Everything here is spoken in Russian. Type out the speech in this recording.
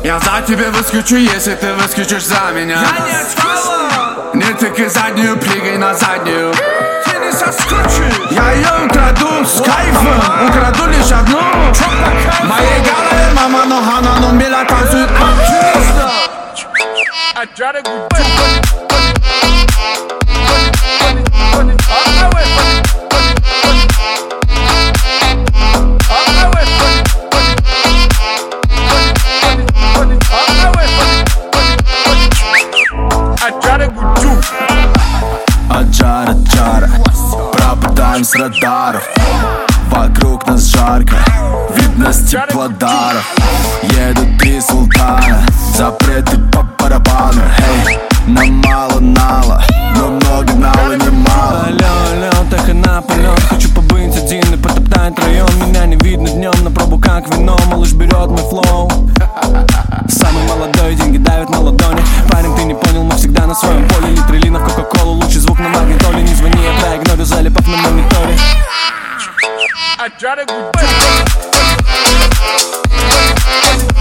Я за тебя выскочу, если ты выскочишь за меня. Я не открыла. Не тыкай заднюю, прыгай на заднюю. Ты не соскочишь. Я ее украду с кайфом, украду лишь одну. В моей голове мама, но она, но мила танцует. Аджара, пропадаем с радаров. Вокруг нас жарко, видно с теплодаров. Едут три султана, запреты по барабану. Эй, нам мало нала, но много нала немало. Алло, так и наполет. Хочу побыть один и потоптать район. Меня не видно днем, на пробу как вино. Малыш берет мой флоу. Самый молодой, деньги давят на ладони. Парень, ты не понял, мы всегда на своем поле. Литрелина в кока-колу, лучший звук на магнитоле. Не звони, я проигнорю, залипав на мониторе. I try to go